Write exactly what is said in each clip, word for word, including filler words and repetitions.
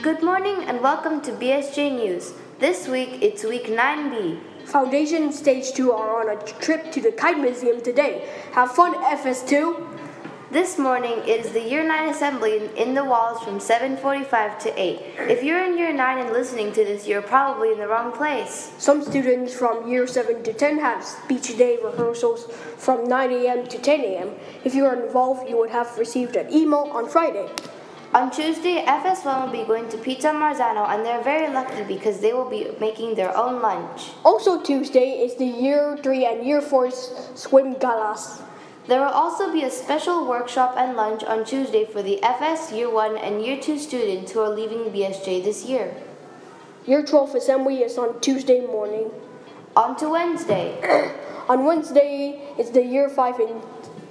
Good morning and welcome to B S J News. This week it's week nine B. Foundation Stage two are on a trip to the Kite Museum today. Have fun, F S two! This morning it is the Year nine Assembly in the walls from seven forty-five to eight. If you're in Year nine and listening to this, you're probably in the wrong place. Some students from Year seven to ten have speech day rehearsals from nine a.m. to ten a.m. If you are involved, you would have received an email on Friday. On Tuesday, F S one will be going to Pizza Marzano, and they're very lucky because they will be making their own lunch. Also Tuesday is the Year three and Year four swim galas. There will also be a special workshop and lunch on Tuesday for the F S Year one and Year two students who are leaving B S J this year. Year twelve assembly is on Tuesday morning. On to Wednesday. On Wednesday is the Year five and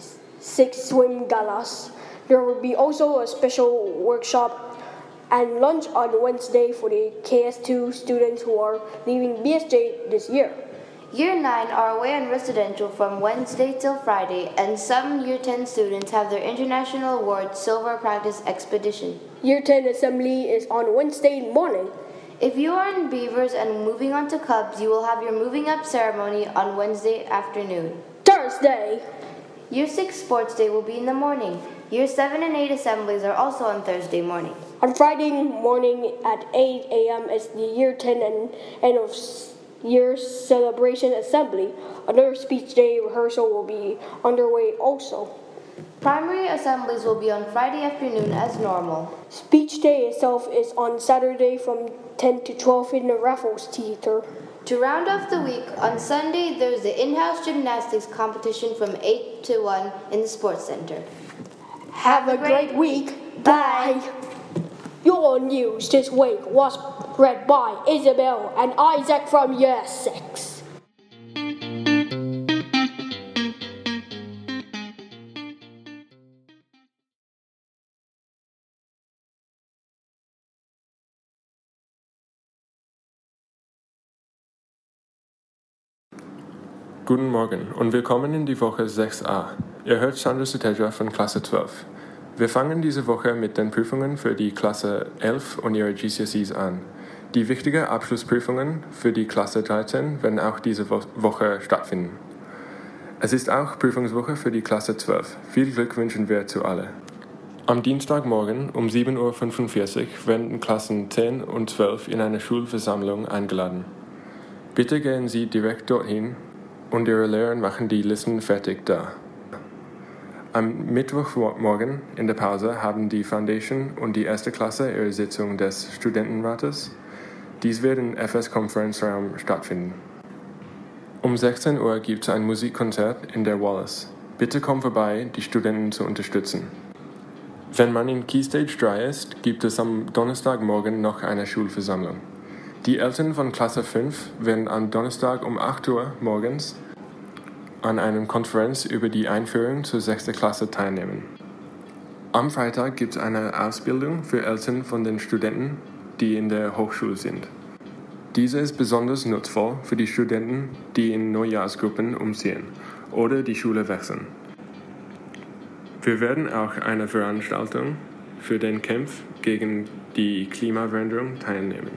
six swim galas. There will be also a special workshop and lunch on Wednesday for the K S two students who are leaving B S J this year. Year nine are away on residential from Wednesday till Friday, and some Year ten students have their International Award Silver Practice Expedition. Year ten assembly is on Wednesday morning. If you are in Beavers and moving on to Cubs, you will have your moving up ceremony on Wednesday afternoon. Thursday. Year six Sports Day will be in the morning. Year seven and eight assemblies are also on Thursday morning. On Friday morning at eight a.m. is the Year ten and end of year celebration assembly. Another speech day rehearsal will be underway also. Primary assemblies will be on Friday afternoon as normal. Speech day itself is on Saturday from ten to twelve in the Raffles Theater. To round off the week, on Sunday there's the in-house gymnastics competition from eight to one in the Sports Center. Have, Have a great, great week. Bye. Bye. Your news this week was read by Isabel and Isaac from Year six. Guten Morgen und willkommen in die Woche sechs a. Ihr hört Sandro Suteja von Klasse zwölf. Wir fangen diese Woche mit den Prüfungen für die Klasse elf und ihre G C S Es an. Die wichtigen Abschlussprüfungen für die Klasse dreizehn werden auch diese Wo- Woche stattfinden. Es ist auch Prüfungswoche für die Klasse zwölf. Viel Glück wünschen wir zu alle. Am Dienstagmorgen um sieben Uhr fünfundvierzig werden Klassen zehn und zwölf in eine Schulversammlung eingeladen. Bitte gehen Sie direkt dorthin und Ihre Lehrer machen die Listen fertig da. Am Mittwochmorgen in der Pause haben die Foundation und die erste Klasse ihre Sitzung des Studentenrates. Dies wird im F S-Konferenzraum stattfinden. Um sechzehn Uhr gibt es ein Musikkonzert in der Wallace. Bitte komm vorbei, die Studenten zu unterstützen. Wenn man in Key Stage drei ist, gibt es am Donnerstagmorgen noch eine Schulversammlung. Die Eltern von Klasse fünf werden am Donnerstag um acht Uhr morgens an einer Konferenz über die Einführung zur sechsten Klasse teilnehmen. Am Freitag gibt es eine Ausbildung für Eltern von den Studenten, die in der Hochschule sind. Diese ist besonders nutzvoll für die Studenten, die in Neujahrsgruppen umziehen oder die Schule wechseln. Wir werden auch eine Veranstaltung für den Kampf gegen die Klimawandlung teilnehmen.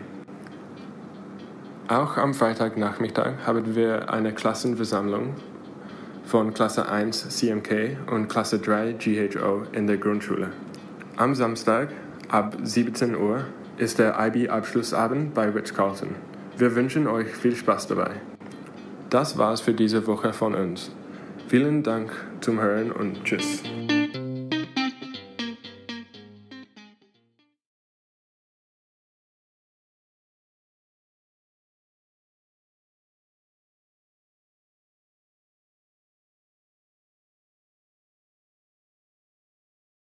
Auch am Freitagnachmittag haben wir eine Klassenversammlung von Klasse eins C M K und Klasse drei G H O in der Grundschule. Am Samstag ab siebzehn Uhr ist der I B-Abschlussabend bei Ritz-Carlton. Wir wünschen euch viel Spaß dabei. Das war's für diese Woche von uns. Vielen Dank zum Hören und Tschüss.